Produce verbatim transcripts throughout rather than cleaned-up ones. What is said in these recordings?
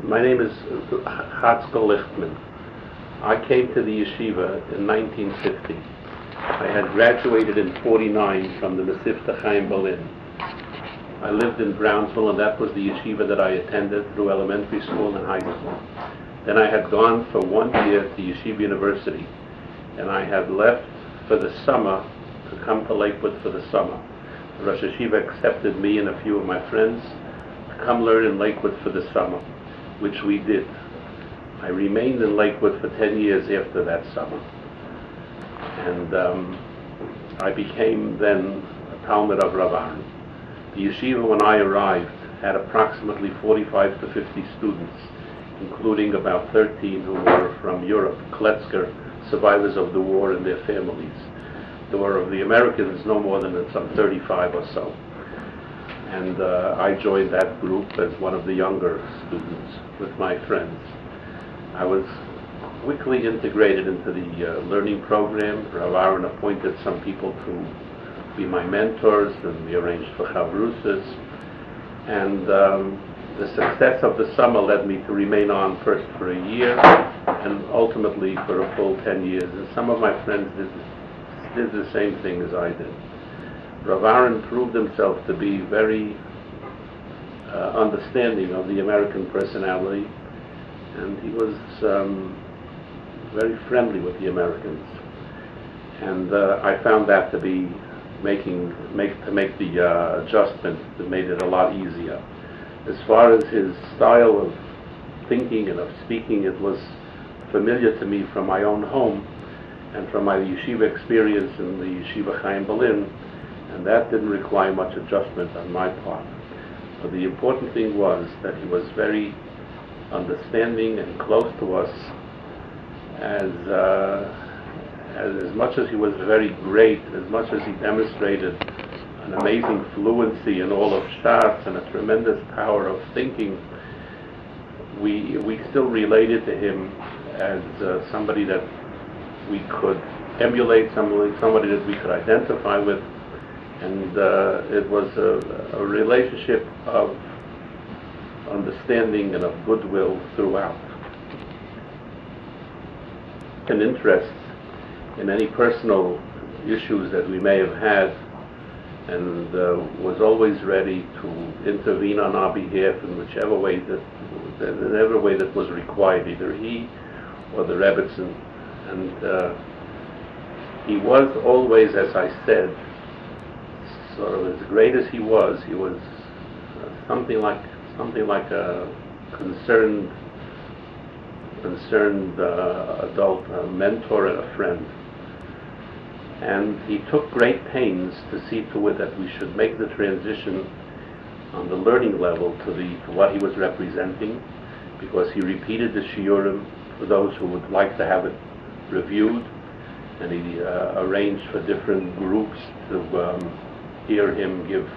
My name is Chatzkel Lichtman. I came to the yeshiva in nineteen fifty. I had graduated in forty-nine from the Mesivta Chaim Berlin. I lived in Brownsville, and that was the yeshiva that I attended through elementary school and high school. Then I had gone for one year to Yeshiva University, and I had left for the summer to come to Lakewood for the summer. The Rosh Yeshiva accepted me and a few of my friends to come learn in Lakewood for the summer, which we did. I remained in Lakewood for ten years after that summer. And um, I became then a Talmud of Rav Aaron. The yeshiva, when I arrived, had approximately forty-five to fifty students, including about thirteen who were from Europe, Kletzker, survivors of the war and their families. There were of the Americans no more than some thirty-five or so. And uh, I joined that group as one of the younger students with my friends. I was quickly integrated into the uh, learning program. Rav Aaron appointed some people to be my mentors, and we arranged for chavrusas. And um, the success of the summer led me to remain on first for a year and ultimately for a full ten years. And some of my friends did, did the same thing as I did. Rav Aaron proved himself to be very uh, understanding of the American personality, and he was um, very friendly with the Americans. And uh, I found that to be making make to make the uh, adjustment that made it a lot easier. As far as his style of thinking and of speaking, it was familiar to me from my own home and from my yeshiva experience in the Yeshiva Chaim Berlin, and that didn't require much adjustment on my part. But the important thing was that he was very understanding and close to us, as uh, as, as much as he was very great, as much as he demonstrated an amazing fluency in all of Shas and a tremendous power of thinking, we we still related to him as uh, somebody that we could emulate, somebody, somebody that we could identify with, and uh, it was a, a relationship of understanding and of goodwill throughout. An interest in any personal issues that we may have had, and uh, was always ready to intervene on our behalf in whichever way that, in every way that was required, either he or the Rebbetzin. And uh, he was always, as I said, sort of as great as he was, he was uh, something like something like a concerned, concerned uh, adult, a mentor and a friend. And he took great pains to see to it that we should make the transition on the learning level to the to what he was representing, because he repeated the shiurim for those who would like to have it reviewed, and he uh, arranged for different groups to um, hear him give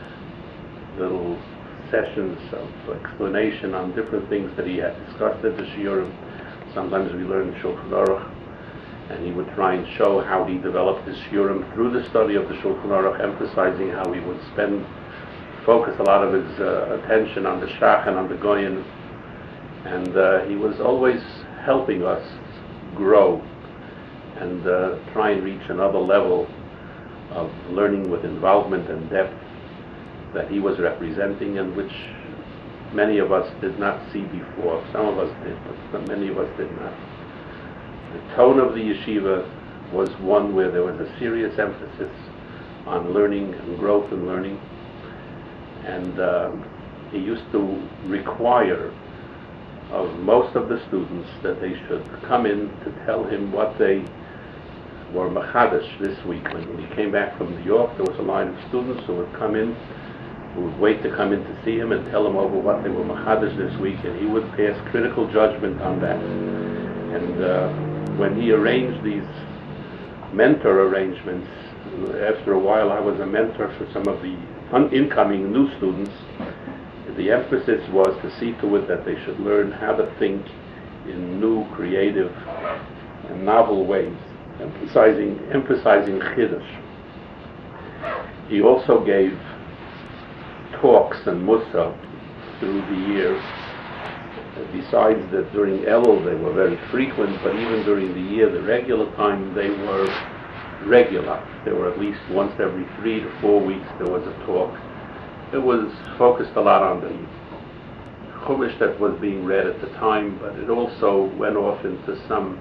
little sessions of explanation on different things that he had discussed at the shiurim. Sometimes we learned Shulchan Aruch, and he would try and show how he developed his shiurim through the study of the Shulchan Aruch, emphasizing how he would spend, focus a lot of his uh, attention on the Shach and on the Goyen, and uh, he was always helping us grow and uh, try and reach another level of learning with involvement and depth that he was representing, and which many of us did not see before. Some of us did, but many of us did not. The tone of the yeshiva was one where there was a serious emphasis on learning and growth and learning, and uh, he used to require of most of the students that they should come in to tell him what they were machadash this week. When he came back from New York, there was a line of students who would come in, who would wait to come in to see him and tell him over what they were machadash this week, and he would pass critical judgment on that. And uh, when he arranged these mentor arrangements, after a while I was a mentor for some of the un- incoming new students. The emphasis was to see to it that they should learn how to think in new, creative, and novel ways, emphasizing emphasizing Chiddush. He also gave talks and Mussar through the years besides that during Elul they were very frequent, but even during the year, the regular time, they were regular. There were at least once every three to four weeks there was a talk. It was focused a lot on the Chumash that was being read at the time, but it also went off into some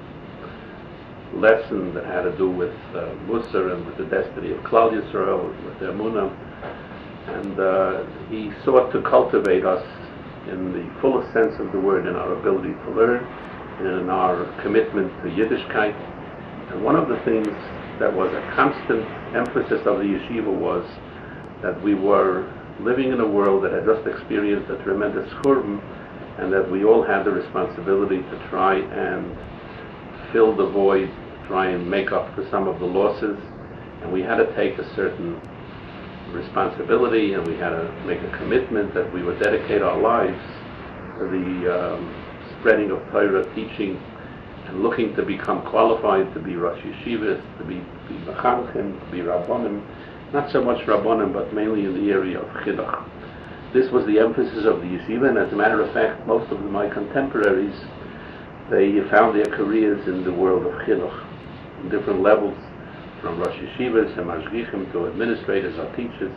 lesson that had to do with uh, Musar and with the destiny of Klal Yisrael, with the Emunah. And uh, he sought to cultivate us in the fullest sense of the word, in our ability to learn, and in our commitment to Yiddishkeit. And one of the things that was a constant emphasis of the yeshiva was that we were living in a world that had just experienced a tremendous churban, and that we all had the responsibility to try and fill the void, try and make up for some of the losses, and we had to take a certain responsibility, and we had to make a commitment that we would dedicate our lives to the um, spreading of Torah, teaching, and looking to become qualified to be Rosh Yeshivas, to be be Mechanchim, to be Rabbonim, not so much Rabbonim, but mainly in the area of Chinuch. This was the emphasis of the yeshiva, and as a matter of fact, most of my contemporaries, they found their careers in the world of Chinuch, in different levels, from Rosh Yeshivas and Mashgichim to administrators or teachers.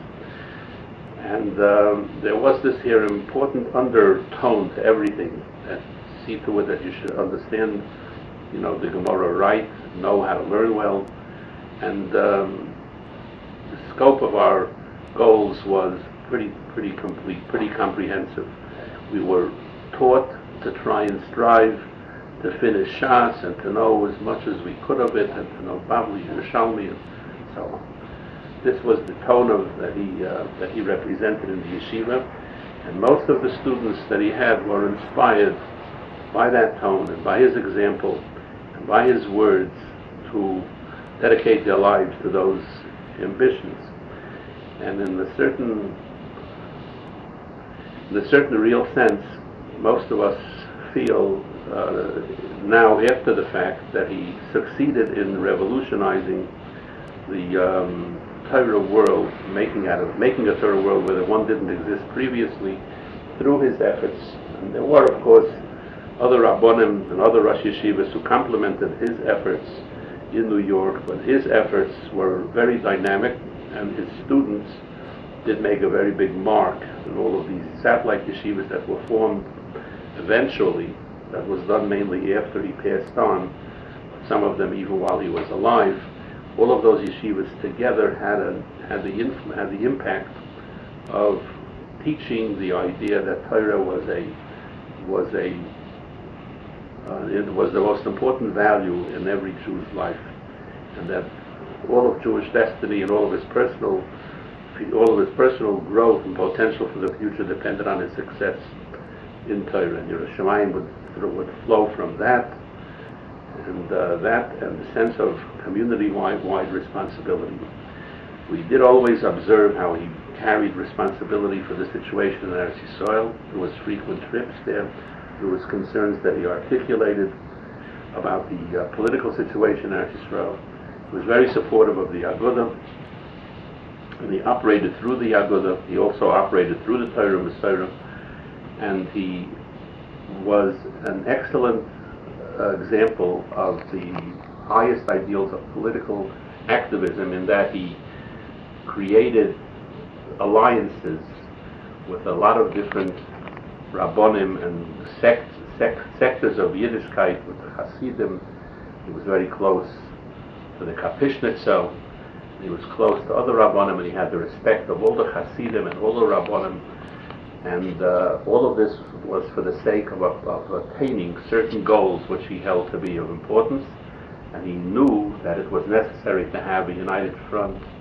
And um, there was this here important undertone to everything, that see to it that you should understand, you know, the Gemara right, know how to learn well, and um, the scope of our goals was pretty, pretty complete, pretty comprehensive. We were taught to try and strive to finish Shas and to know as much as we could of it, and to know Bavli, Yerushalmi, and so on. This was the tone of that he uh, that he represented in the yeshiva, and most of the students that he had were inspired by that tone and by his example and by his words to dedicate their lives to those ambitions. And in a certain, in a certain real sense, most of us feel uh, now, after the fact, that he succeeded in revolutionizing the um, Torah world, making out of making a Torah world where the one didn't exist previously, through his efforts. And there were, of course, other Rabbonim and other Rosh Yeshivas who complemented his efforts in New York, but his efforts were very dynamic, and his students did make a very big mark in all of these satellite yeshivas that were formed eventually. That was done mainly after he passed on, some of them even while he was alive. All of those yeshivas together had a, had the inf- had the impact of teaching the idea that Torah was a was a uh, it was the most important value in every Jew's life, and that all of Jewish destiny and all of his personal all of his personal growth and potential for the future depended on his success in Torah. And Yerushalayim would would flow from that, and uh, that and the sense of community-wide wide responsibility. We did always observe how he carried responsibility for the situation in Eretz Yisrael. There was frequent trips there. There was concerns that he articulated about the uh, political situation in Eretz Yisrael. He was very supportive of the Agudah, and he operated through the Agudah. He also operated through the Torah Messiah, and he was an excellent uh, example of the highest ideals of political activism, in that he created alliances with a lot of different Rabbonim and sect, sect, sectors of Yiddishkeit, with the Hasidim. He was very close to the Kapishnitzel. He was close to other Rabbonim, and he had the respect of all the Hasidim and all the Rabbonim. And uh, all of this was for the sake of, of attaining certain goals which he held to be of importance. And he knew that it was necessary to have a united front